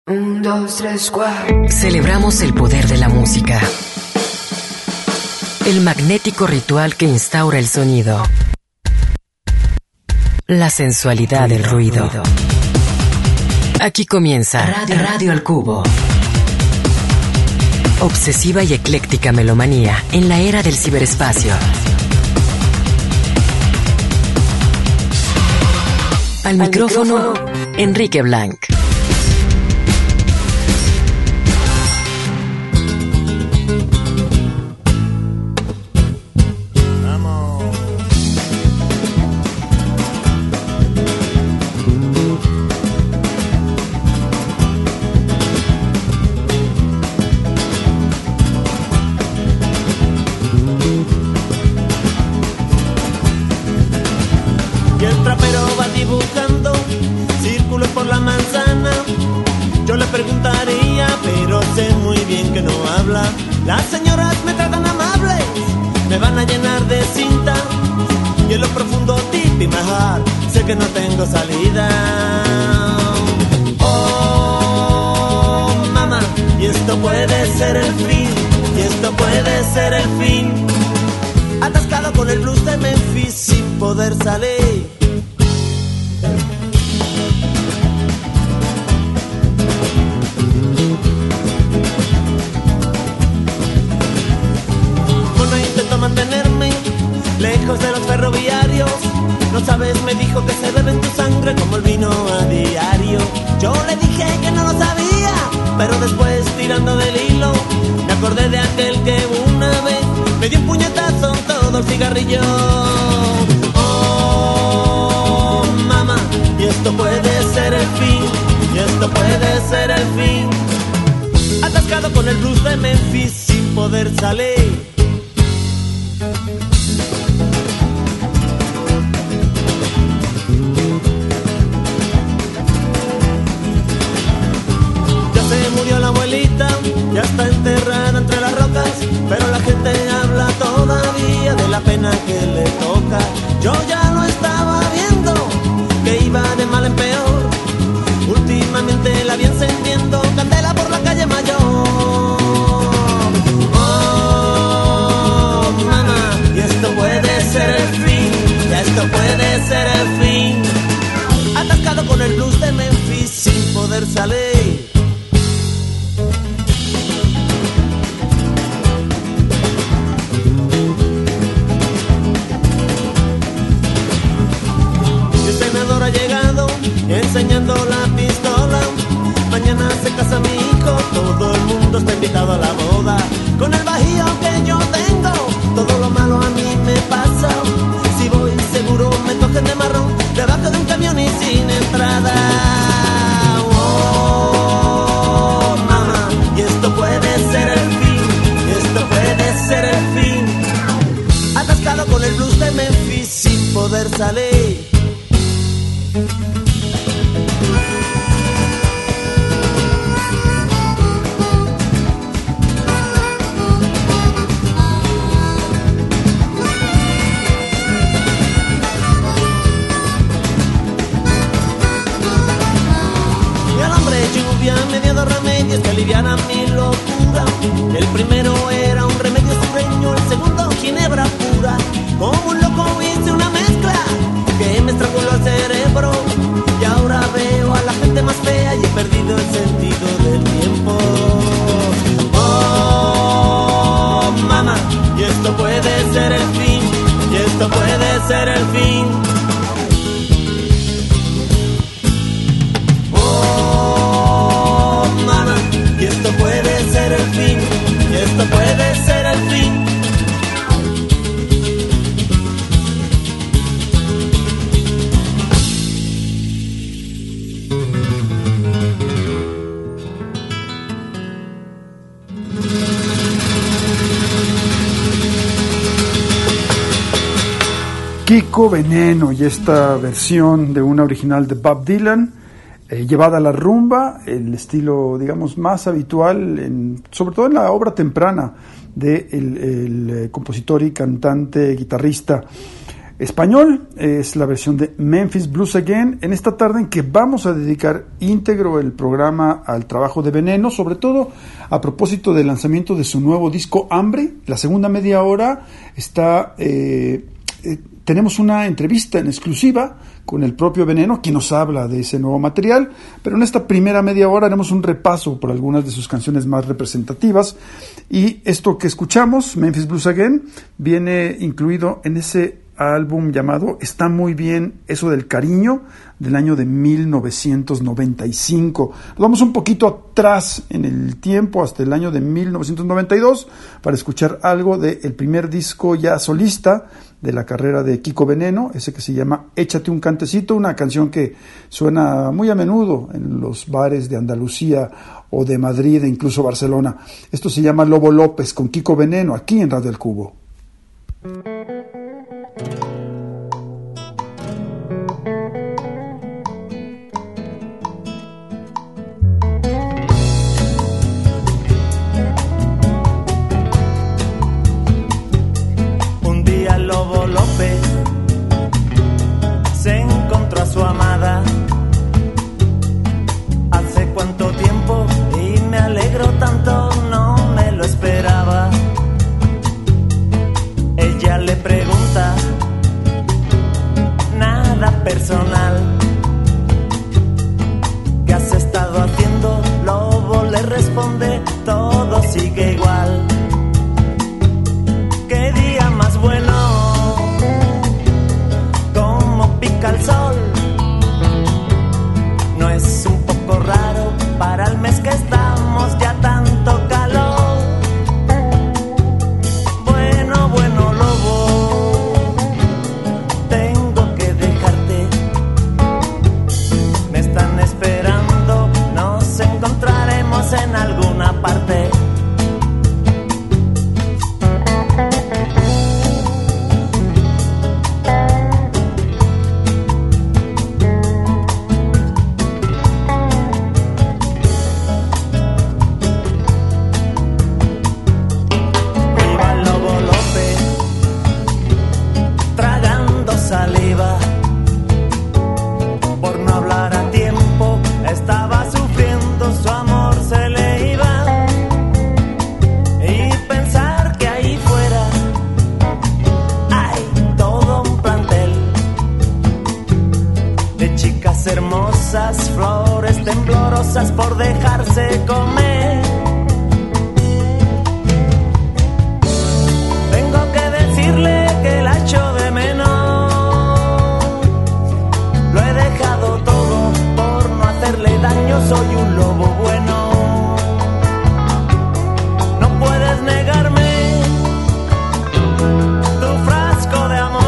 1, 2, 3, 4. Celebramos el poder de la música. El magnético ritual que instaura el sonido. La sensualidad del ruido. Aquí comienza Radio al Cubo. Obsesiva y ecléctica melomanía en la era del ciberespacio. Al micrófono, Enrique Blanc. Las señoras me tratan amables, me van a llenar de cinta y en lo profundo deep in my heart sé que no tengo salida. Oh, mamá, y esto puede ser el fin, y esto puede ser el fin. Atascado con el blues de Memphis sin poder salir. Mantenerme lejos de los ferroviarios. No sabes, me dijo que se bebe en tu sangre como el vino a diario. Yo le dije que no lo sabía, pero después tirando del hilo me acordé de aquel que una vez me dio un puñetazo en todo el cigarrillo. Oh, mamá, y esto puede ser el fin, y esto puede ser el fin. Atascado con el blues de Memphis sin poder salir. Murió la abuelita, ya está enterrada entre las rocas, pero la gente habla todavía de la pena que le toca. Yo ya lo estaba viendo, que iba de mal en peor. Últimamente la vi encendiendo candela por la calle Mayor. Oh, mamá, y esto puede ser el fin, y esto puede ser el fin. Atascado con el blues de Memphis sin poder salir. Enseñando la pistola, mañana se casa mi hijo, todo el mundo está invitado a la boda. Con el bajío que yo tengo, todo lo malo a mí me pasa. Si voy seguro me cogen de marrón, debajo de un camión y sin entrada. Oh, mamá, y esto puede ser el fin, y esto puede ser el fin. Atascado con el blues de Memphis sin poder salir. Me dio dos remedios que aliviaran mi locura. El primero era un remedio sureño, el segundo ginebra pura. Como un loco hice una mezcla que me estranguló el cerebro. Y ahora veo a la gente más fea y he perdido el sentido del tiempo. Oh, mamá, y esto puede ser el fin, y esto puede ser el fin. Y esto puede ser el fin, y esto puede ser el fin. Kiko Veneno y esta versión de una original de Bob Dylan, llevada a la rumba, el estilo, digamos, más habitual, sobre todo en la obra temprana del compositor y cantante, guitarrista español. Es la versión de Memphis Blues Again, en esta tarde en que vamos a dedicar íntegro el programa al trabajo de Veneno, sobre todo a propósito del lanzamiento de su nuevo disco Hambre. La segunda media hora está... tenemos una entrevista en exclusiva con el propio Veneno, quien nos habla de ese nuevo material, pero en esta primera media hora haremos un repaso por algunas de sus canciones más representativas, y esto que escuchamos, Memphis Blues Again, viene incluido en ese álbum llamado Está Muy Bien Eso del Cariño, del año de 1995. Nos vamos un poquito atrás en el tiempo, hasta el año de 1992, para escuchar algo del primer disco ya solista de la carrera de Kiko Veneno, ese que se llama Échate un Cantecito, una canción que suena muy a menudo en los bares de Andalucía o de Madrid e incluso Barcelona. Esto se llama Lobo López con Kiko Veneno, aquí en Radio El Cubo. Lobo López se encontró a su amada hace cuánto tiempo y me alegro tanto, no me lo esperaba. Ella le pregunta, nada personal, ¿qué has estado haciendo? Lobo le responde, todo sigue igual. ¿Qué día más bueno? Al sol, no es un poco raro para el mes que estamos ya tanto calor. Bueno, bueno, lobo, tengo que dejarte, me están esperando, nos encontraremos en alguna parte. Hermosas flores temblorosas por dejarse comer. Tengo que decirle que la echo de menos. Lo he dejado todo por no hacerle daño. Soy un lobo bueno. No puedes negarme tu frasco de amor.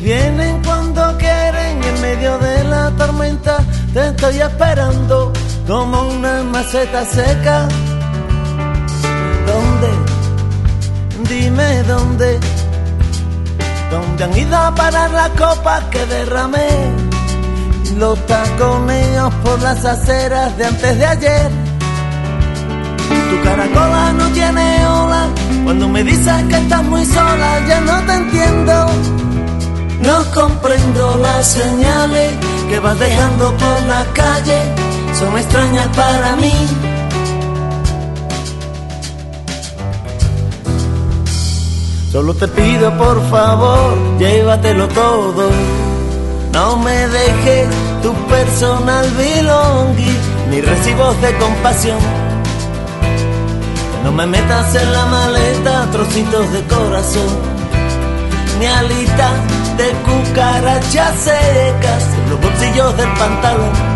vienen cuando quieren y en medio de la tormenta te estoy esperando como una maceta seca. ¿Dónde? Dime dónde. ¿Dónde han ido a parar las copas que derramé? Los taconeos por las aceras de antes de ayer. Tu caracola no tiene ola. Cuando me dices que estás muy sola ya no te entiendo. No comprendo las señales que vas dejando por la calle. Son extrañas para mí. Solo te pido por favor, llévatelo todo. No me dejes tu personal belonging, ni recibos de compasión. No me metas en la maleta trocitos de corazón, ni alitas de cucarachas secas en los bolsillos del pantalón.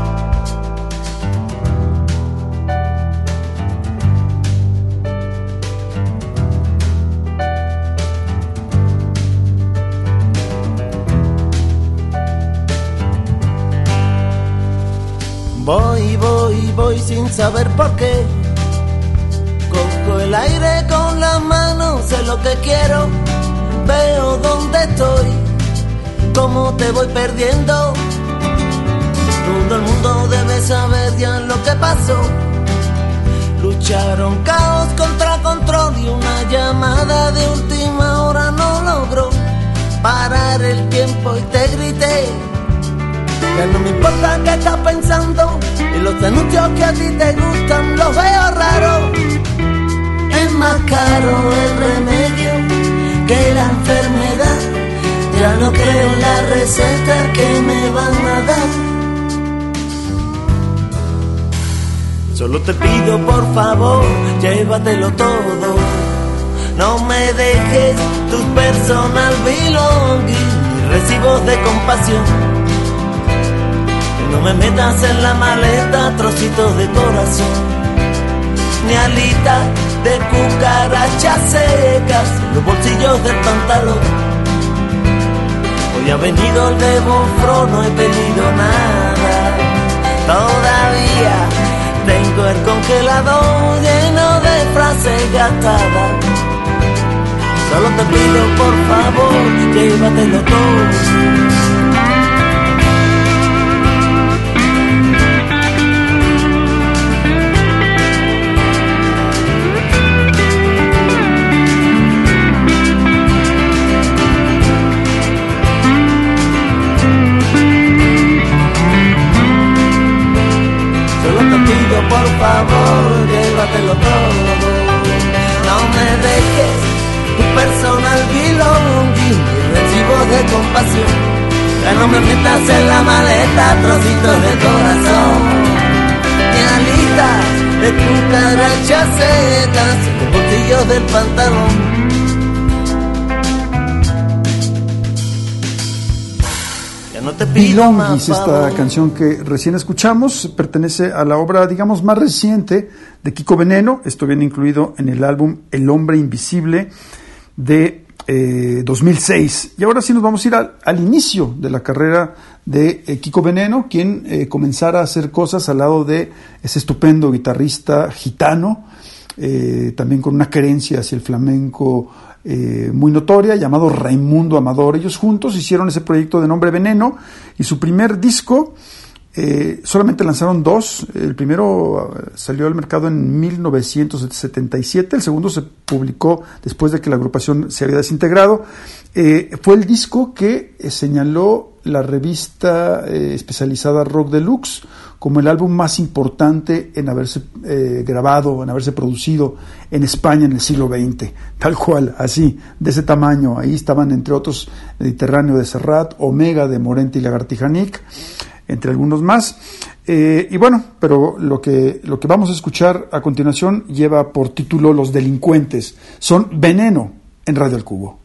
Voy sin saber por qué. Cojo el aire con las manos, sé lo que quiero. Veo dónde estoy, cómo te voy perdiendo. Todo el mundo debe saber ya lo que pasó. Lucharon caos contra control y una llamada de última hora no logró parar el tiempo y te grité. Ya no me importa qué estás pensando, y los anuncios que a ti te gustan los veo raros. Es más caro el remedio que la enfermedad. Ya no creo en la receta que me van a dar. Solo te pido por favor, llévatelo todo. No me dejes tus personal belonging, ni recibos de compasión. No me metas en la maleta trocitos de corazón, ni alitas de cucarachas secas en los bolsillos del pantalón. Hoy ha venido el Debofro, no he pedido nada. Todavía tengo el congelador lleno de frases gastadas. Solo te pido por favor, llévatelo todo. Por favor, llévatelo todo. No me dejes tu personal belonging, ni recibos de compasión. Ya no me metas en la maleta trocitos de corazón, ni alitas de cucarachas secas en los bolsillos del pantalón. Belongings, esta canción que recién escuchamos, pertenece a la obra, digamos, más reciente de Kiko Veneno. Esto viene incluido en el álbum El Hombre Invisible de 2006. Y ahora sí nos vamos a ir al inicio de la carrera de Kiko Veneno, quien comenzara a hacer cosas al lado de ese estupendo guitarrista gitano, también con una querencia hacia el flamenco muy notoria, llamado Raimundo Amador. Ellos juntos hicieron ese proyecto de nombre Veneno, y su primer disco solamente lanzaron dos. El primero salió al mercado en 1977, el segundo se publicó después de que la agrupación se había desintegrado. Fue el disco que señaló la revista especializada Rock Deluxe como el álbum más importante en haberse grabado, en haberse producido en España en el siglo XX, tal cual, así, de ese tamaño. Ahí estaban, entre otros, Mediterráneo de Serrat, Omega de Morente y Lagartija-Nick, entre algunos más. Y bueno, pero lo que vamos a escuchar a continuación lleva por título Los Delincuentes. Son Veneno en Radio El Cubo.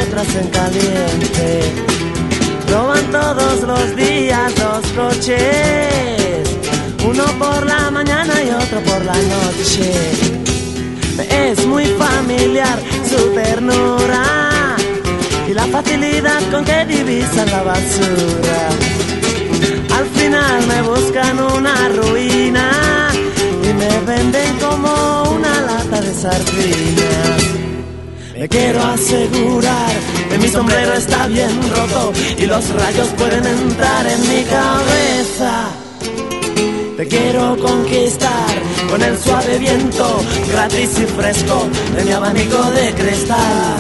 atrás en caliente. Roban todos los días 2 coches, uno por la mañana y otro por la noche. Me es muy familiar su ternura y la facilidad con que divisan la basura. Al final me buscan una ruina y me venden como una lata de sardinas. Me quiero asegurar que mi sombrero está bien roto y los rayos pueden entrar en mi cabeza. Te quiero conquistar con el suave viento gratis y fresco de mi abanico de cristal.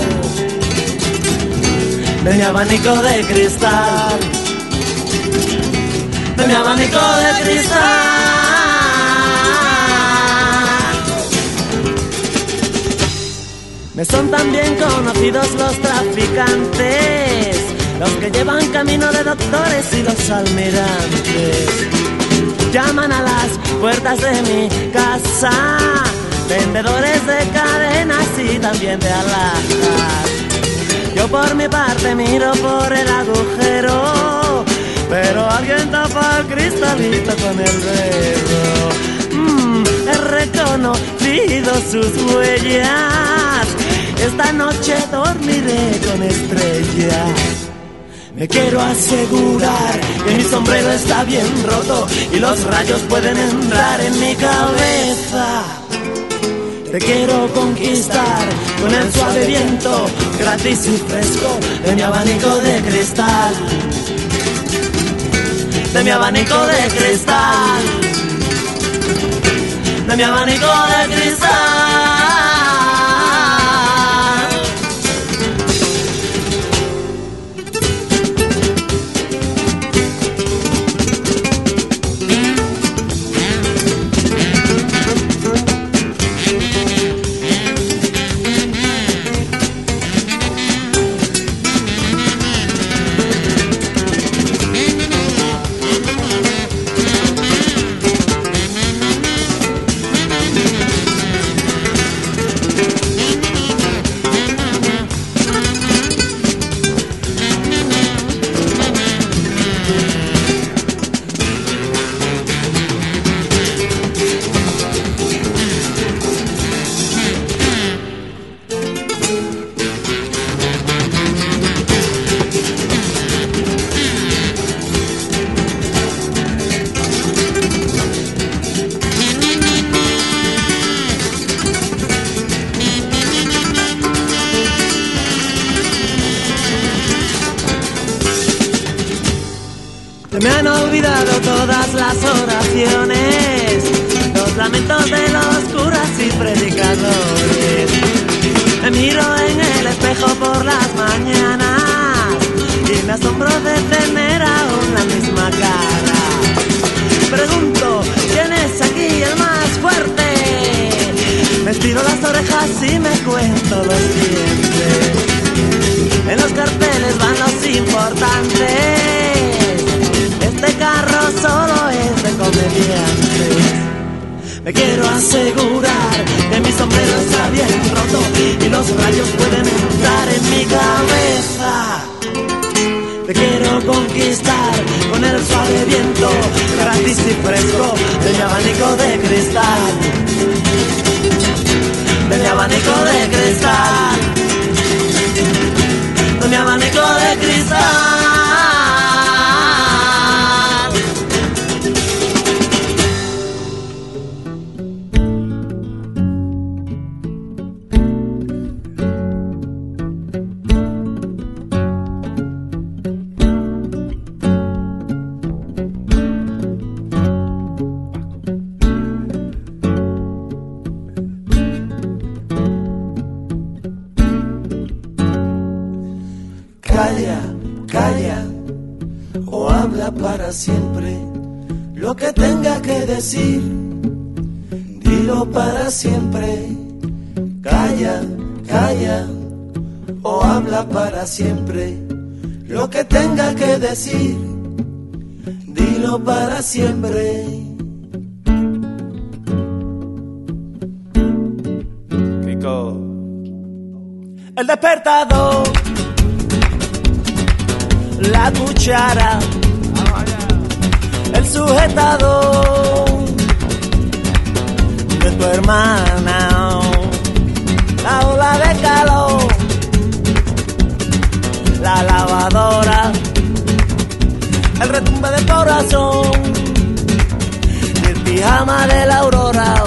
De mi abanico de cristal. De mi abanico de cristal. Me son también conocidos los traficantes, los que llevan camino de doctores y los almirantes. Llaman a las puertas de mi casa, vendedores de cadenas y también de alhajas. Yo por mi parte miro por el agujero, pero alguien tapa el cristalito con el dedo. He reconocido sus huellas, esta noche dormiré con estrellas. Me quiero asegurar que mi sombrero está bien roto y los rayos pueden entrar en mi cabeza. Te quiero conquistar con el suave viento gratis y fresco de mi abanico de cristal. De mi abanico de cristal. De mi abanico de cristal. Me han olvidado todas las oraciones, los lamentos de los curas y predicadores. Me miro en el espejo por las mañanas y me asombro de tener aún la misma cara. Pregunto, ¿quién es aquí el más fuerte? Me estiro las orejas y me cuento los dientes. En los carteles van los importantes. Este carro solo es de comediantes. Me quiero asegurar que mi sombrero está bien roto y los rayos pueden entrar en mi cabeza. Te quiero conquistar con el suave viento gratis y fresco de mi abanico de cristal. De mi abanico de cristal. De mi abanico de cristal. Calla, calla, o habla para siempre. Lo que tenga que decir, dilo para siempre. Calla, calla, o habla para siempre. Lo que tenga que decir, dilo para siempre. El despertador la cuchara, el sujetador de tu hermana, la ola de calor, la lavadora, el retumbe del corazón y el pijama de la aurora.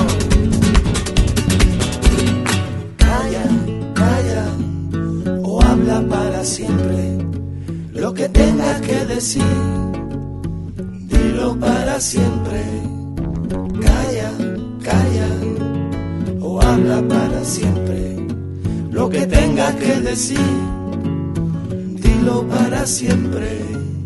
Calla, calla, o habla para siempre. Lo que tengas que decir, dilo para siempre. Calla, calla, o habla para siempre. Lo que tengas que decir, dilo para siempre.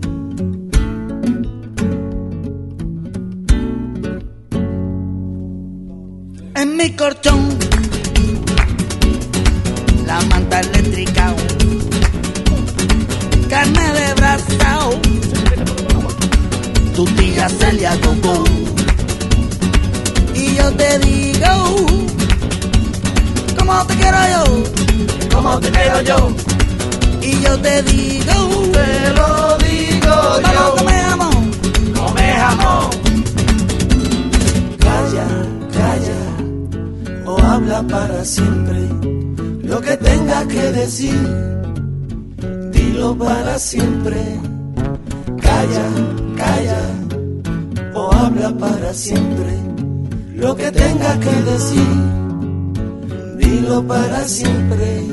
En mi colchón, la manta eléctrica, carne de brasa, tu tía Celia Coco. Y yo te digo, ¿cómo te quiero yo? ¿Cómo te quiero yo? Y yo te digo, Te lo digo ¿cómo yo. me amo? Come jamón. Calla, calla, o habla para siempre. Lo que tengas que decir, dilo para siempre. Calla, calla, o habla para siempre. Lo que tengas que decir, dilo para siempre.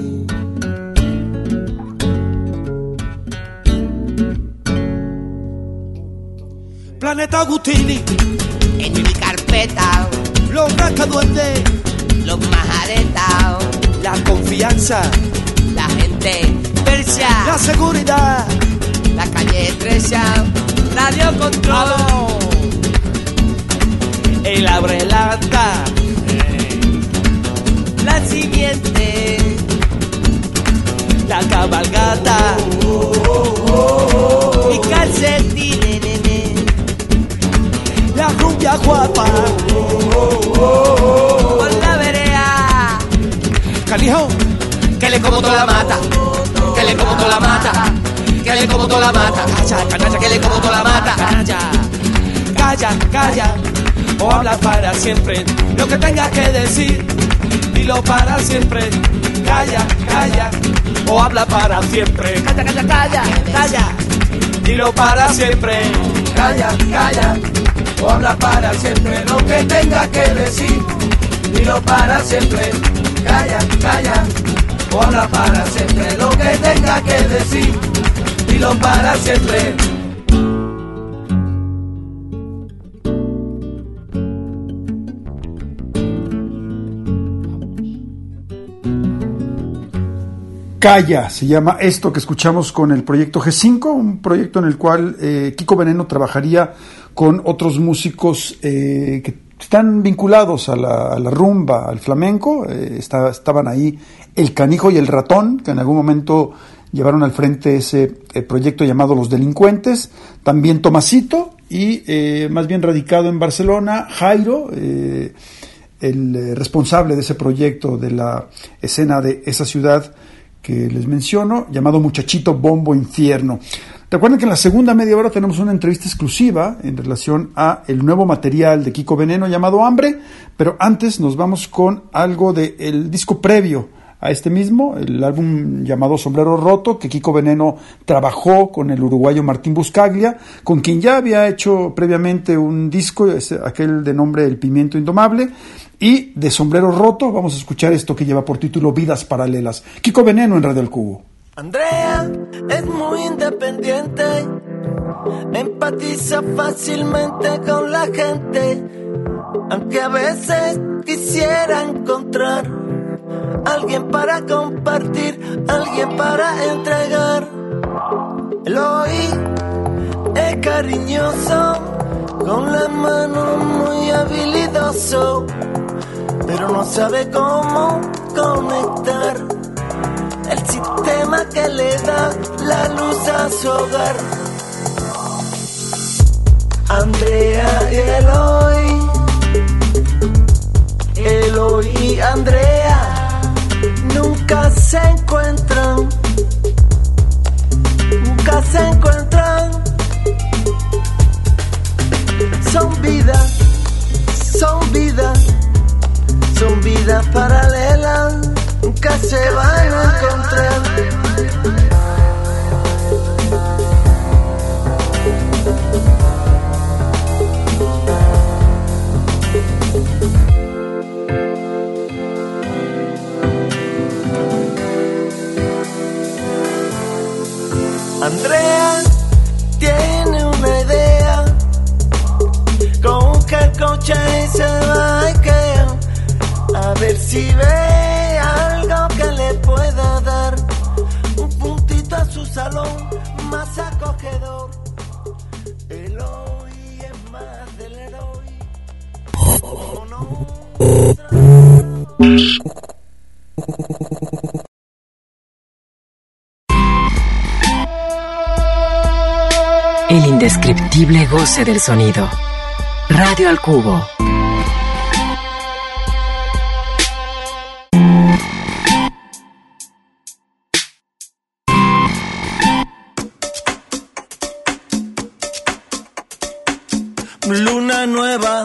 Planeta Agustini, En mi carpeta, los rascaduendes, los majaretas, la confianza, la gente persia, la seguridad, la calle estrecha, radio control, el abre lata, la siguiente, la cabalgata, mi calcetín, nene, la rubia guapa, por la vereda, Calijo, Que le como toda la mata, que le como toda la mata, que le como toda la mata, calla, canalla, que le como toda la mata. calla, calla, calla, o habla para siempre. Lo que tengas que decir, dilo para siempre. Calla, calla, o habla para siempre. Calla, calla, calla, calla, dilo para siempre. Calla, calla, o habla para siempre. Lo que tenga que decir, dilo para siempre. Calla, calla, o habla para siempre. Lo que tenga que decir, dilo para siempre. Calla, se llama esto que escuchamos con el proyecto G5, un proyecto en el cual Kiko Veneno trabajaría con otros músicos que están vinculados a la rumba, al flamenco. Estaban ahí El Canijo y El Ratón, que en algún momento llevaron al frente ese proyecto llamado Los Delincuentes. También Tomasito y más bien radicado en Barcelona, Jairo, el responsable de ese proyecto, de la escena de esa ciudad que les menciono, llamado Muchachito Bombo Infierno. Recuerden que en la segunda media hora tenemos una entrevista exclusiva en relación a el nuevo material de Kiko Veneno llamado Hambre, pero antes nos vamos con algo del disco previo a este mismo, el álbum llamado Sombrero Roto, que Kiko Veneno trabajó con el uruguayo Martín Buscaglia, con quien ya había hecho previamente un disco, aquel de nombre El Pimiento Indomable. Y de Sombrero Roto vamos a escuchar esto que lleva por título Vidas Paralelas. Kiko Veneno en Radio El Cubo. Andrea es muy independiente, empatiza fácilmente con la gente, aunque a veces quisiera encontrar alguien para compartir, alguien para entregar. Eloy es cariñoso, con la mano muy habilidoso, pero no sabe cómo conectar el sistema que le da la luz a su hogar. Andrea y Eloy y Andrea nunca se encuentran, nunca nunca se encuentran. Son vidas, son vidas, son vidas paralelas, nunca se van a encontrar. Andrea tiene una idea, coge el coche y se va a Ikea, a ver si ve algo que le pueda dar un puntito a su salón más acogedor. El hoy es más del héroe. Oh, no. El indescriptible goce del sonido. Radio al Cubo. Luna nueva,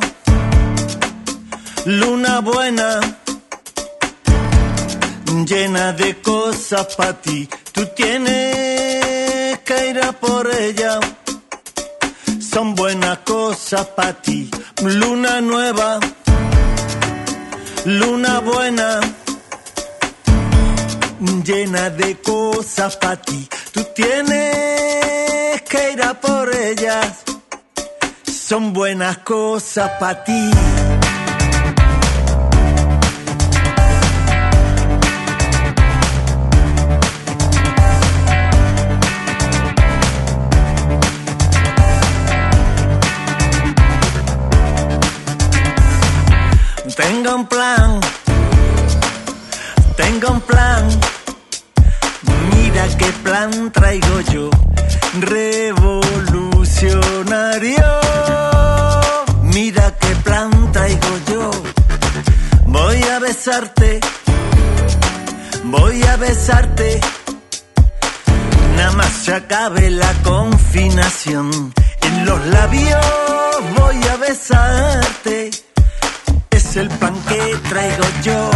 luna buena, llena de cosas para ti. Tú tienes que ir a por ella. Son buenas cosas para ti. Luna nueva, luna buena, llena de cosas para ti. Tú tienes que ir a por ellas. Son buenas cosas para ti. Tengo un plan, mira qué plan traigo yo, revolucionario, mira qué plan traigo yo, voy a besarte, nada más se acabe la confinación, en los labios voy a besarte. Es el pan que traigo yo.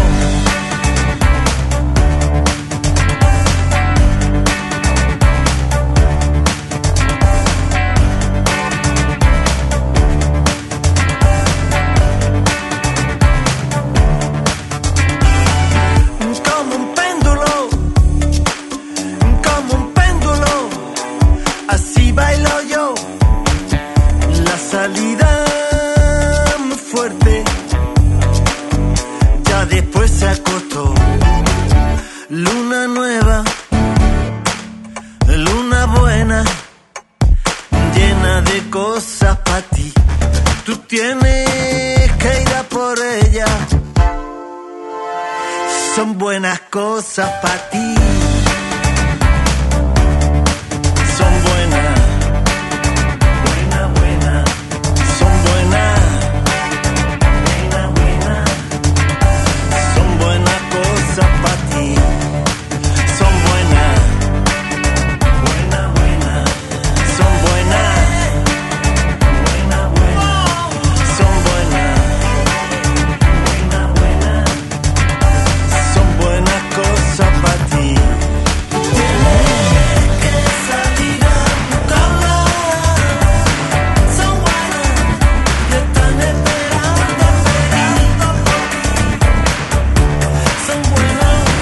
Como un péndulo, así bailo yo. La salida muy fuerte. Después se acostó. Luna nueva, luna buena, llena de cosas para ti. Tú tienes que ir a por ella. Son buenas cosas para ti. Son buenas, buenas, son buenas. Para ti, son buenas, son buenas, son buenas, son buenas cosas para ti. Tienes que salir a buscarlas, son buenas, y están esperando por ti, son buenas.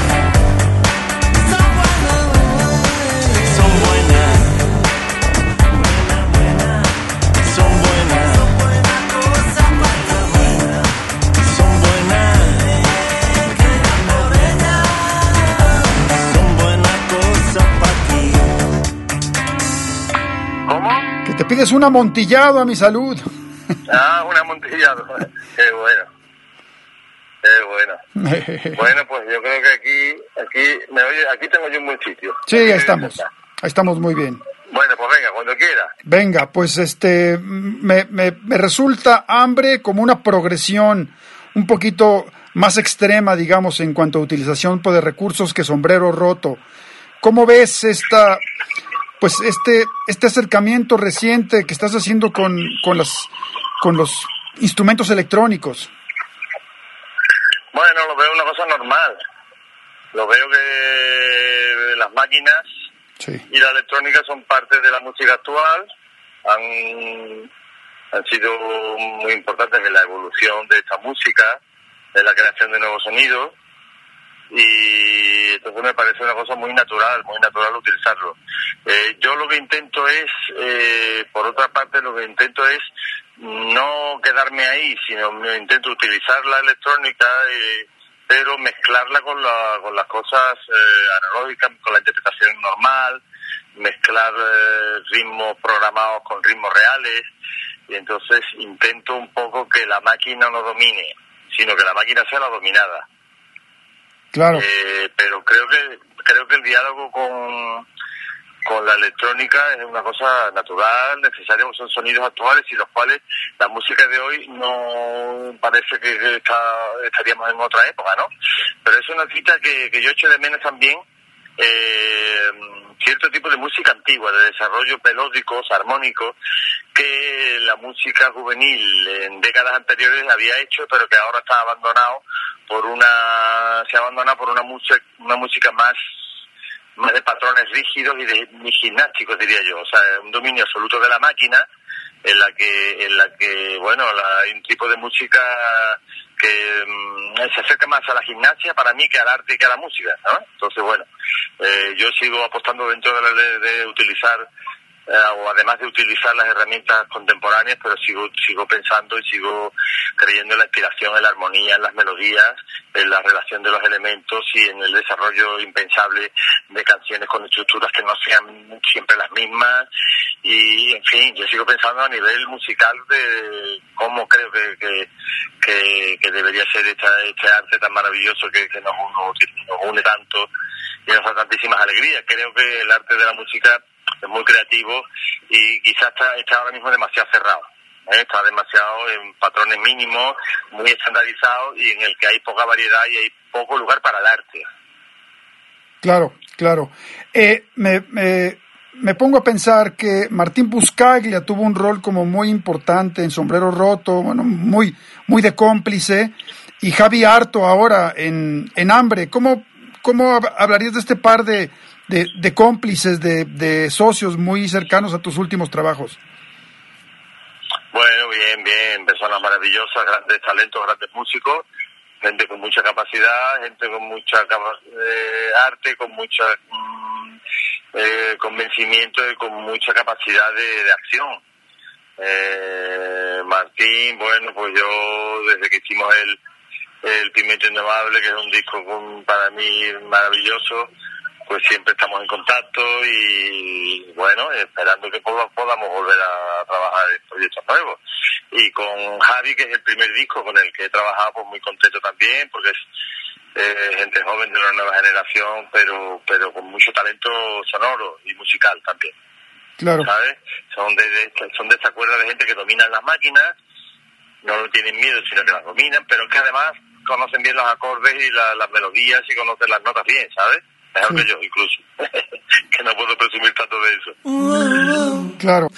Te pides un amontillado a mi salud. Un amontillado. Qué bueno. Qué bueno. Bueno, pues yo creo que aquí me oye, aquí tengo yo un buen sitio. Sí, ahí estamos. Ahí estamos muy bien. Bueno, pues venga, cuando quiera. Venga, pues me resulta hambre como una progresión un poquito más extrema, digamos, en cuanto a utilización de recursos que sombrero roto. ¿Cómo ves pues este acercamiento reciente que estás haciendo con los instrumentos electrónicos? Bueno, lo veo una cosa normal. Lo veo que las máquinas y la electrónica son parte de la música actual. Han sido muy importantes en la evolución de esta música, en la creación de nuevos sonidos. Y entonces me parece una cosa muy natural utilizarlo. Yo lo que intento es, por otra parte, no quedarme ahí, sino intento utilizar la electrónica, pero mezclarla con las cosas analógicas, con la interpretación normal, mezclar ritmos programados con ritmos reales, y entonces intento un poco que la máquina no domine, sino que la máquina sea la dominada. Claro. Pero creo que el diálogo con la electrónica es una cosa natural, necesaria, son sonidos actuales y los cuales la música de hoy no parece que estaríamos en otra época, ¿no? Pero es una cita que yo echo de menos también, cierto tipo de música antigua, de desarrollos melódicos, armónicos, que la música juvenil en décadas anteriores había hecho, pero que ahora está abandonado por una música más de patrones rígidos y gimnásticos, diría yo. O sea, un dominio absoluto de la máquina, en la que bueno, hay un tipo de música que se acerca más a la gimnasia para mí que al arte y que a la música, ¿no? Entonces, bueno, yo sigo apostando dentro de utilizar, o además de utilizar las herramientas contemporáneas, pero sigo pensando y sigo creyendo en la inspiración, en la armonía, en las melodías, en la relación de los elementos y en el desarrollo impensable de canciones con estructuras que no sean siempre las mismas. Y, en fin, yo sigo pensando a nivel musical de cómo creo que debería ser este arte tan maravilloso que nos une tanto y nos da tantísimas alegrías. Creo que el arte de la música es muy creativo y quizás está ahora mismo demasiado cerrado. Está demasiado en patrones mínimos, muy estandarizados y en el que hay poca variedad y hay poco lugar para el arte. Claro. Me pongo a pensar que Martín Buscaglia tuvo un rol como muy importante en Sombrero Roto, bueno, muy de cómplice, y Javi Arto ahora en Hambre. ¿Cómo hablarías de este par de cómplices, de socios muy cercanos a tus últimos trabajos? Bueno, bien, personas maravillosas, grandes talentos, grandes músicos, gente con mucha capacidad, gente con mucha arte, con mucha convencimiento y con mucha capacidad de acción. Martín, bueno, pues yo desde que hicimos el Pimiento Indomable, que es un disco para mí maravilloso, pues siempre estamos en contacto y bueno, esperando que podamos volver a trabajar en proyectos nuevos. Y con Javi, que es el primer disco con el que he trabajado, pues muy contento también, porque es gente joven de una nueva generación, pero con mucho talento sonoro y musical también. Claro. ¿Sabes? Son de esa cuerda de gente que dominan las máquinas, no tienen miedo, sino que las dominan, pero que además conocen bien los acordes y las melodías y conocen las notas bien, ¿sabes? Mejor que yo, incluso. Que no puedo presumir tanto de eso. Claro.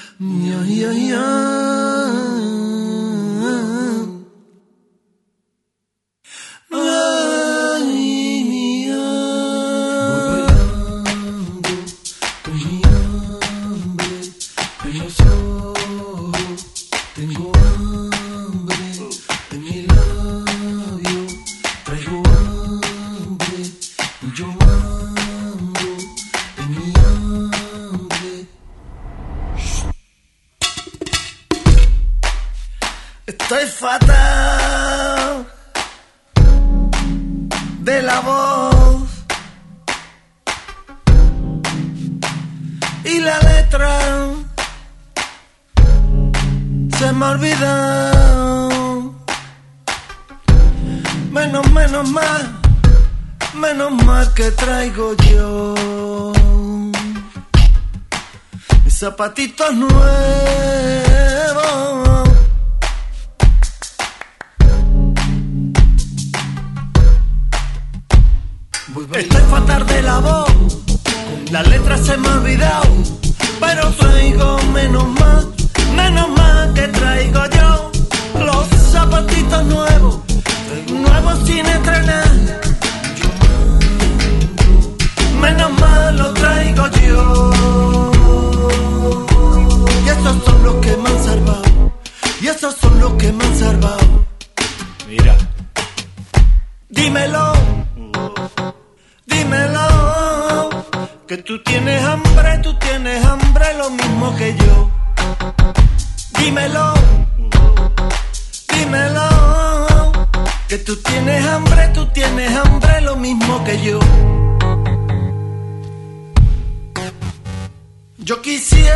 Estoy fatal de la voz y la letra se me ha olvidado. Menos mal que traigo yo mis zapatitos nuevos. Estoy fatal de la voz, la letra se me ha olvidado. Dímelo, dímelo, que tú tienes hambre lo mismo que yo. Yo quisiera,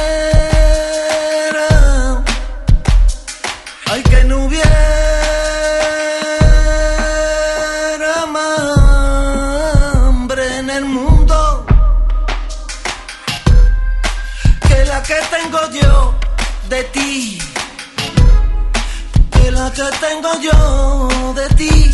ay, que no hubiera más hambre en el mundo que la que tengo yo de ti, que la que tengo yo de ti.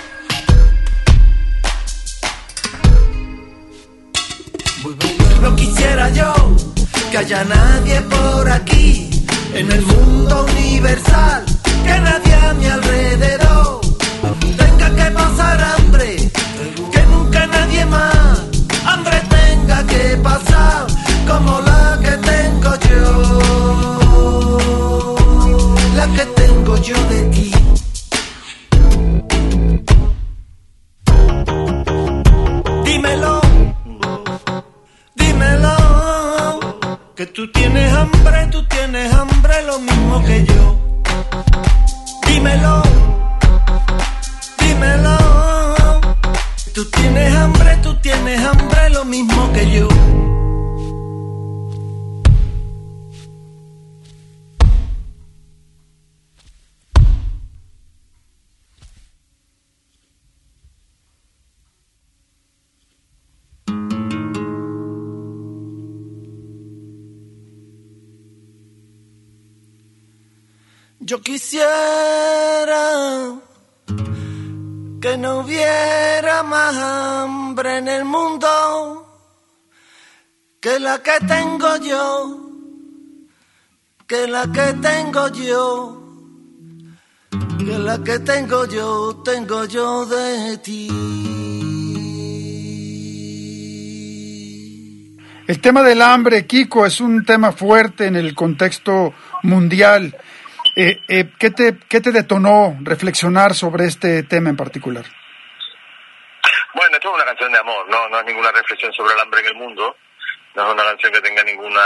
No quisiera yo que haya nadie por aquí en el mundo universal, que nadie a mi alrededor tenga que pasar hambre, que nunca nadie más hambre tenga que pasar como la que tengo yo, la que tengo yo de ti. Dímelo, dímelo, que tú tienes hambre lo mismo que yo. Dímelo, dímelo, tú tienes hambre lo mismo que yo. Yo quisiera que no hubiera más hambre en el mundo que la que tengo yo, que la que tengo yo, que la que tengo yo de ti. El tema del hambre, Kiko, es un tema fuerte en el contexto mundial. ¿Qué te detonó reflexionar sobre este tema en particular? Bueno, esto es una canción de amor, no es ninguna reflexión sobre el hambre en el mundo, no es una canción que tenga ninguna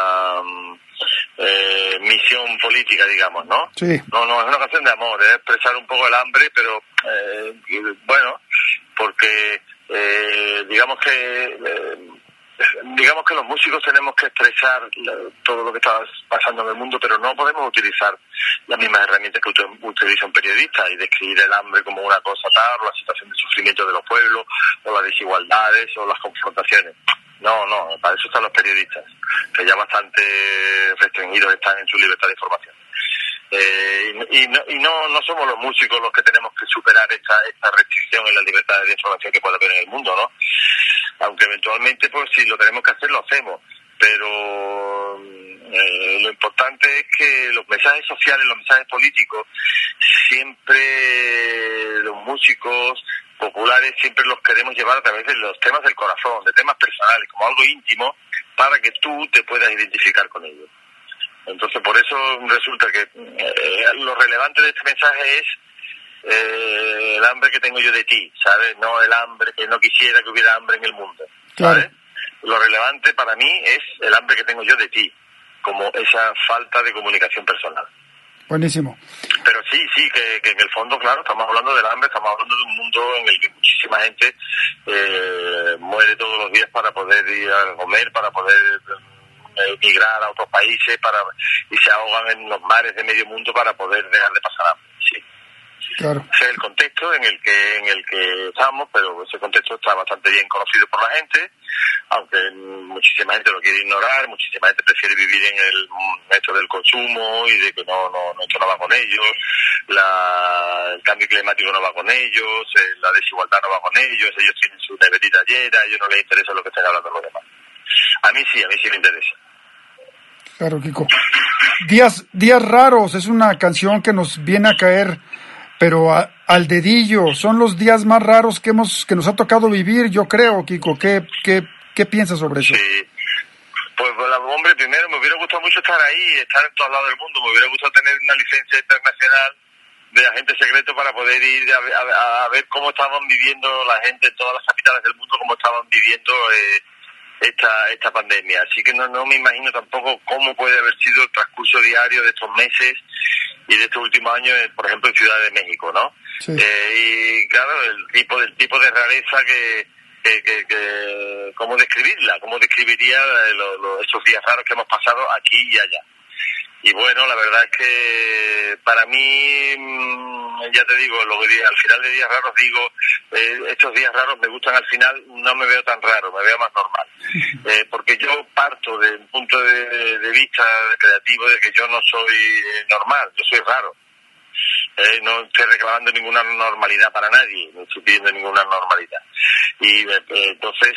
misión política, digamos, ¿no? Sí. No, es una canción de amor, es expresar un poco el hambre, pero bueno, porque digamos que los músicos tenemos que expresar todo lo que está pasando en el mundo, pero no podemos utilizar las mismas herramientas que utiliza un periodista y describir el hambre como una cosa tal, o la situación de sufrimiento de los pueblos, o las desigualdades, o las confrontaciones. No, para eso están los periodistas, que ya bastante restringidos están en su libertad de información. No somos los músicos los que tenemos que superar esta restricción en la libertad de información que puede haber en el mundo, ¿no? Aunque eventualmente, pues si lo tenemos que hacer, lo hacemos. Pero lo importante es que los mensajes sociales, los mensajes políticos, siempre los músicos populares siempre los queremos llevar a través de los temas del corazón, de temas personales, como algo íntimo, para que tú te puedas identificar con ellos. Entonces, por eso resulta que lo relevante de este mensaje es el hambre que tengo yo de ti, ¿sabes? No el hambre, que no quisiera que hubiera hambre en el mundo, ¿sabes? Claro. Lo relevante para mí es el hambre que tengo yo de ti, como esa falta de comunicación personal. Buenísimo. Pero sí, que en el fondo, claro, estamos hablando del hambre, estamos hablando de un mundo en el que muchísima gente muere todos los días para poder ir a comer, para poder migrar a otros países, y se ahogan en los mares de medio mundo para poder dejar de pasar hambre. Sí. Claro. Ese es el contexto en el que estamos, pero ese contexto está bastante bien conocido por la gente, aunque muchísima gente lo quiere ignorar, muchísima gente prefiere vivir en el esto del consumo y de que esto no va con ellos, el cambio climático no va con ellos, la desigualdad no va con ellos tienen su neverita llena, a ellos no les interesa lo que estén hablando los demás. A mí sí me interesa. Claro, Kiko. Días raros es una canción que nos viene a caer, pero al dedillo. Son los días más raros que nos ha tocado vivir, yo creo, Kiko. ¿Qué piensas sobre eso? Sí. Pues, hombre, primero me hubiera gustado mucho estar ahí, estar en todos lados del mundo. Me hubiera gustado tener una licencia internacional de agente secreto para poder ir a ver cómo estaban viviendo la gente en todas las capitales del mundo, cómo estaban viviendo esta pandemia. Así que no me imagino tampoco cómo puede haber sido el transcurso diario de estos meses y de estos últimos años, por ejemplo, en Ciudad de México, ¿no? Sí. Y claro, el tipo de rareza que cómo describirla, cómo describiría esos días raros que hemos pasado aquí y allá. Y bueno, la verdad es que para mí, ya te digo, al final de días raros digo, estos días raros me gustan, al final no me veo tan raro, me veo más normal. Porque yo parto de un punto de vista creativo de que yo no soy normal, yo soy raro. No estoy reclamando ninguna normalidad para nadie, no estoy pidiendo ninguna normalidad. Y entonces,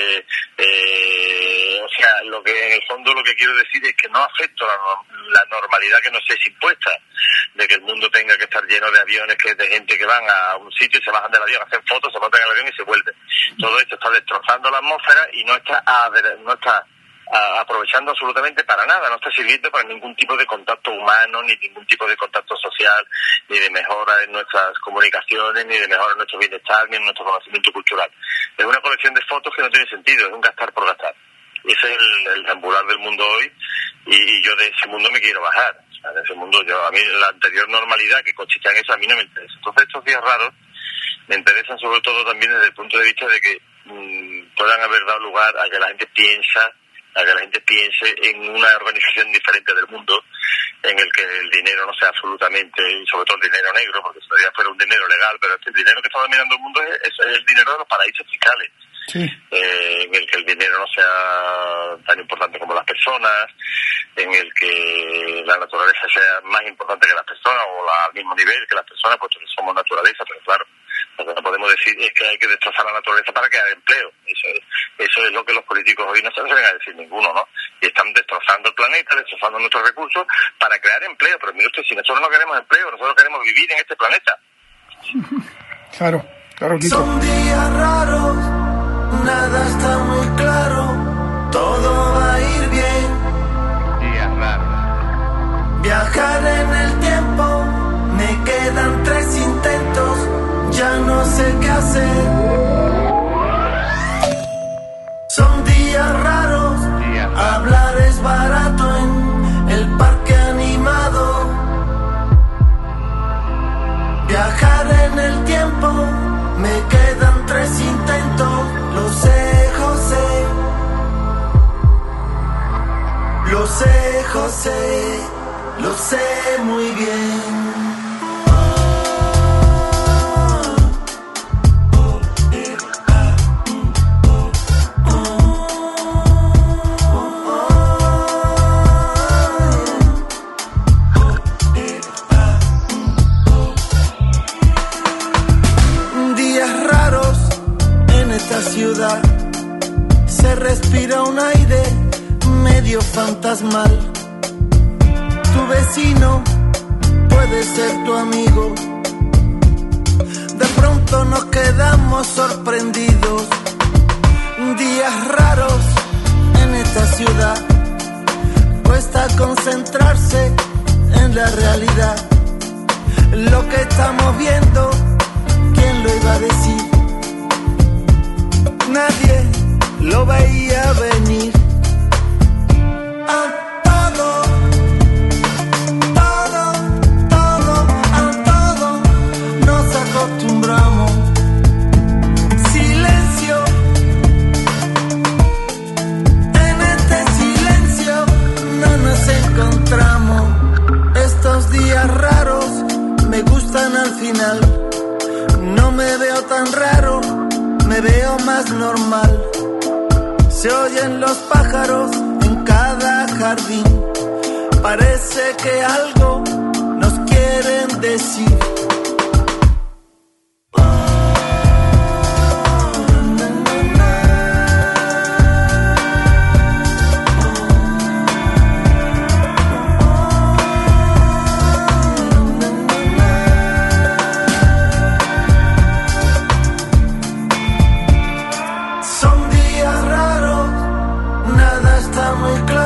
o sea, en el fondo lo que quiero decir es que no acepto la normalidad que nos es impuesta, de que el mundo tenga que estar lleno de aviones, de gente que van a un sitio y se bajan del avión, hacen fotos, se montan en el avión y se vuelven. Todo esto está destrozando la atmósfera y no está aprovechando absolutamente para nada, no está sirviendo para ningún tipo de contacto humano, ni ningún tipo de contacto social, ni de mejora en nuestras comunicaciones, ni de mejora en nuestro bienestar, ni en nuestro conocimiento cultural. Es una colección de fotos que no tiene sentido, es un gastar por gastar. Ese es el ambular del mundo hoy, y yo de ese mundo me quiero bajar. O sea, de ese mundo, a mí la anterior normalidad que consistía en eso, a mí no me interesa. Entonces estos días raros me interesan sobre todo también desde el punto de vista de que puedan haber dado lugar a que la gente piense en una organización diferente del mundo, en el que el dinero no sea absolutamente, y sobre todo el dinero negro, porque si todavía fuera un dinero legal, pero el dinero que está dominando el mundo es el dinero de los paraísos fiscales. Sí. En el que el dinero no sea tan importante como las personas, en el que la naturaleza sea más importante que las personas, o al mismo nivel que las personas, puesto que somos naturaleza, pero claro, lo que no podemos decir es que hay que destrozar la naturaleza para crear empleo. Eso es lo que los políticos hoy no se atreven a decir ninguno, ¿no? Y están destrozando el planeta, destrozando nuestros recursos para crear empleo. Pero mire usted, si nosotros no queremos empleo, nosotros queremos vivir en este planeta. Claro, Quito. Son días raros, nada está muy claro, todo va a ir bien. Días raros. Viajar en el tiempo, me quedan 3 intentos, ya no sé qué hacer. Son días raros, hablar es barato en el parque animado. Viajar en el tiempo, me quedan 3 intentos, lo sé, José. Lo sé, José, lo sé muy bien. Ciudad se respira un aire medio fantasmal. Tu vecino puede ser tu amigo. De pronto nos quedamos sorprendidos. Días raros en esta ciudad. Cuesta concentrarse en la realidad. Lo que estamos viendo, ¿quién lo iba a decir? Nadie lo veía venir. A todo nos acostumbramos. Silencio, en este silencio no nos encontramos. Estos días raros me gustan al final. No me veo tan raro, me veo más normal. Se oyen los pájaros en cada jardín. Parece que algo nos quieren decir.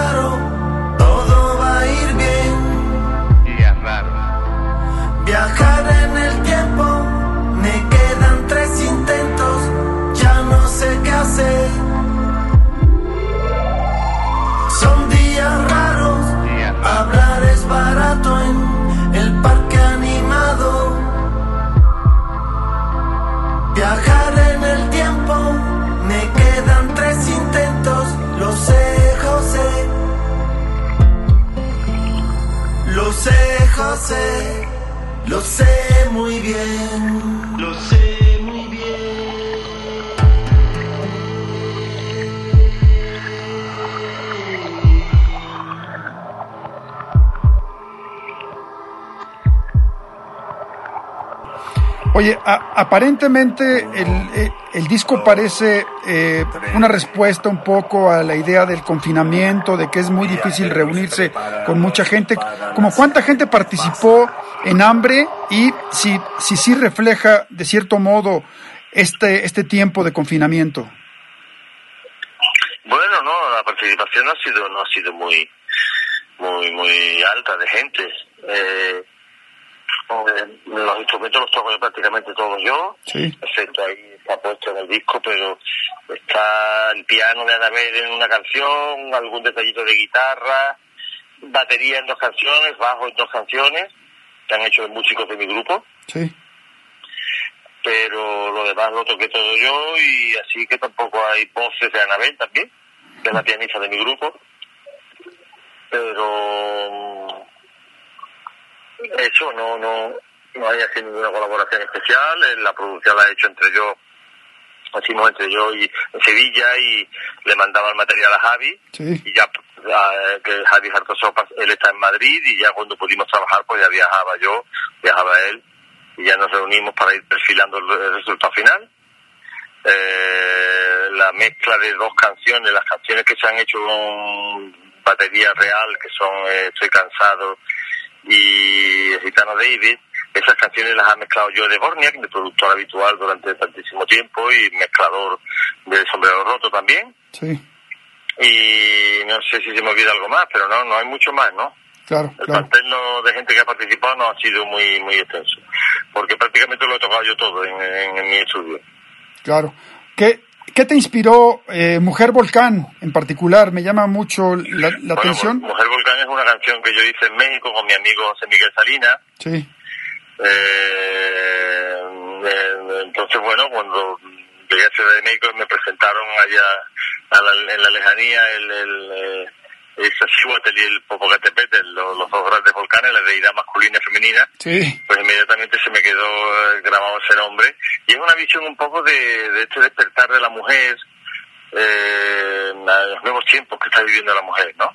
Viajar Lo sé, José, lo sé muy bien. Lo sé muy bien. Oye, aparentemente el disco parece una respuesta un poco a la idea del confinamiento, de que es muy difícil reunirse con mucha gente. ¿Como cuánta gente participó en Hambre? Y si refleja de cierto modo este tiempo de confinamiento. Bueno, no, la participación no ha sido muy alta de gente. Los instrumentos los toco prácticamente todos yo, sí. Excepto ahí está puesto en el disco, pero está el piano de Anabel en una canción, algún detallito de guitarra, batería en 2 canciones, bajo en 2 canciones, que han hecho músicos de mi grupo. Sí. Pero lo demás lo toqué todo yo, y así que tampoco hay voces de Anabel también, que es la pianista de mi grupo. Pero eso no hay así ninguna colaboración especial. La producción la he hecho entre yo y en Sevilla, y le mandaba el material a Javi, sí. Y ya que Javi Hartosopas, él está en Madrid, y ya cuando pudimos trabajar pues ya viajaba él, y ya nos reunimos para ir perfilando el resultado final. La mezcla de 2 canciones, las canciones que se han hecho con batería real, que son Estoy cansado y El gitano David, esas canciones las ha mezclado yo de Borniak, mi productor habitual durante tantísimo tiempo, y mezclador de Sombrero Roto también. Sí. Y no sé si se me olvida algo más, pero no hay mucho más, ¿no? Claro, el plantel de gente que ha participado no ha sido muy extenso, porque prácticamente lo he tocado yo todo en mi estudio. Claro. ¿Qué te inspiró Mujer Volcán en particular? Me llama mucho la atención. Mujer Volcán es una canción que yo hice en México con mi amigo José Miguel Salinas. Sí. Entonces, bueno, cuando llegué a Ciudad de México me presentaron allá en la lejanía el Iztaccíhuatl y el Popocatépetl, los 2 grandes volcanes, la deidad masculina y femenina. Sí. Pues inmediatamente se me quedó grabado ese nombre, y es una visión un poco de este despertar de la mujer, los nuevos tiempos que está viviendo la mujer, ¿no?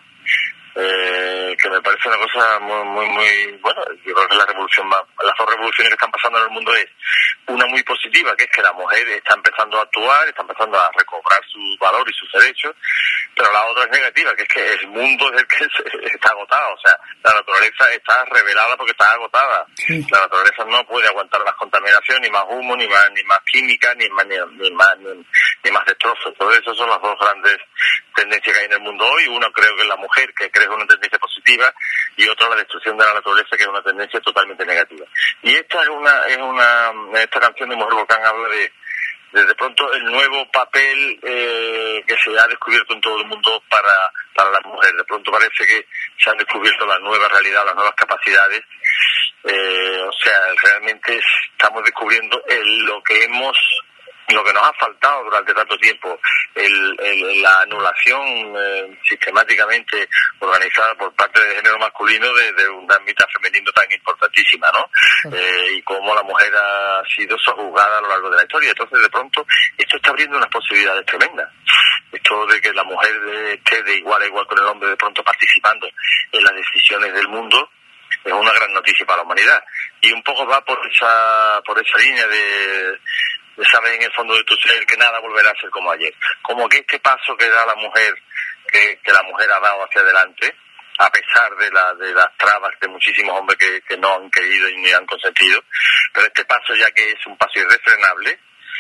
Que me parece una cosa muy bueno. Yo creo que las 2 revoluciones que están pasando en el mundo es una muy positiva, que es que la mujer está empezando a actuar, está empezando a recobrar su valor y sus derechos, pero la otra es negativa, que es que el mundo es el que está agotado. O sea, la naturaleza está revelada porque está agotada. Sí. La naturaleza no puede aguantar más contaminación, ni más humo, ni más química, ni más destrozos. Todo eso son las 2 grandes tendencias que hay en el mundo hoy. Uno, creo que es la mujer, que creo que es una tendencia positiva, y otra, la destrucción de la naturaleza, que es una tendencia totalmente negativa. Y esta esta canción de Mujer Volcán habla de pronto el nuevo papel que se ha descubierto en todo el mundo para la mujer. De pronto parece que se han descubierto la nueva realidad, las nuevas capacidades. O sea, realmente estamos descubriendo lo que nos ha faltado durante tanto tiempo, la anulación sistemáticamente organizada por parte del género masculino de una mitad femenino tan importantísima, ¿no? Y cómo la mujer ha sido sojuzgada a lo largo de la historia. Entonces, de pronto, esto está abriendo unas posibilidades tremendas. Esto de que la mujer esté de igual a igual con el hombre, de pronto participando en las decisiones del mundo, es una gran noticia para la humanidad. Y un poco va por esa línea de sabes en el fondo de tu ser que nada volverá a ser como ayer. Como que este paso que da la mujer, que la mujer ha dado hacia adelante, a pesar de las trabas de muchísimos hombres que no han querido y ni han consentido, pero este paso, ya que es un paso irrefrenable,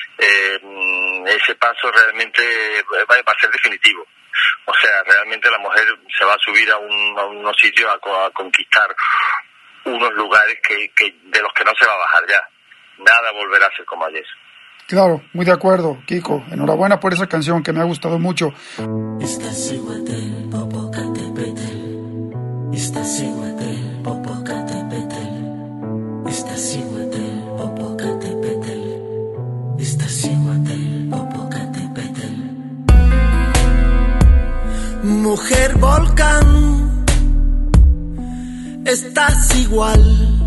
ese paso realmente va a ser definitivo. O sea, realmente la mujer se va a subir a unos sitios a conquistar unos lugares que de los que no se va a bajar ya. Nada volverá a ser como ayer. Claro, muy de acuerdo, Kiko. Enhorabuena por esa canción que me ha gustado mucho. Iztaccíhuatl, Popocatépetl, Iztaccíhuatl, Popocatépetl, Iztaccíhuatl, Popocatépetl, Iztaccíhuatl, Popocatépetl. Mujer volcán, estás igual.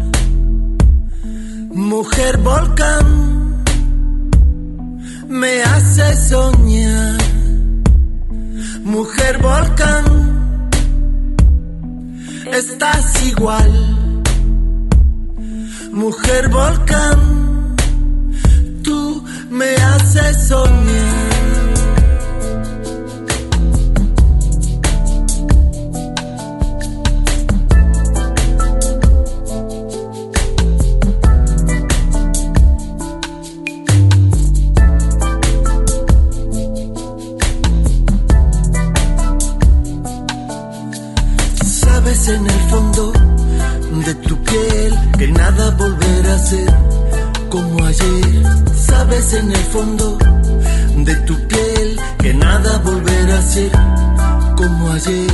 Mujer volcán, me hace soñar. Mujer volcán, estás igual. Mujer volcán, tú me haces soñar. En el fondo de tu piel que nada volverá a ser como ayer. Sabes en el fondo de tu piel que nada volverá a ser como ayer.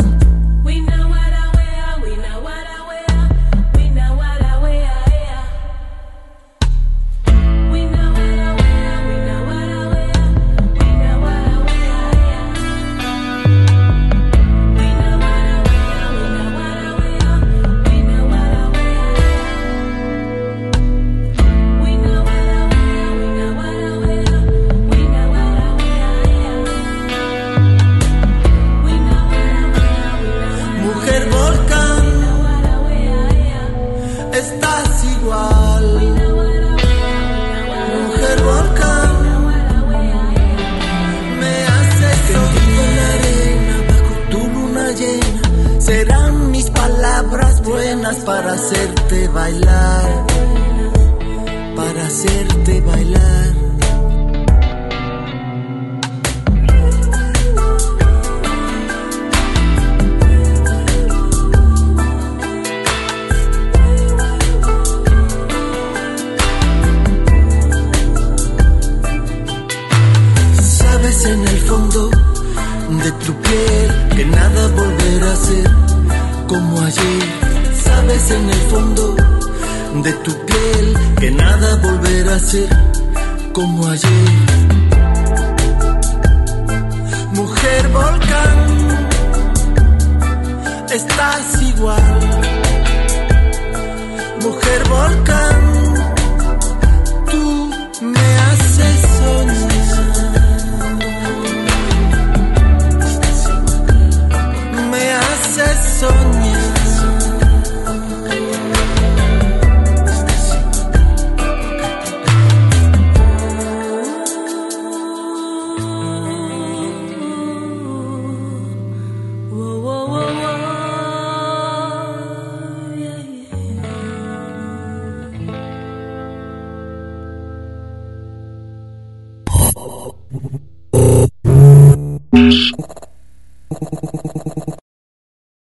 Serán mis palabras buenas para hacerte bailar, para hacerte bailar. Sabes en el fondo de tu piel que nada volverá a ser como ayer. Sabes en el fondo de tu piel que nada volverá a ser como ayer. Mujer volcán, estás igual. Mujer volcán, tú me haces soñar. Me haces soñar. Yeah.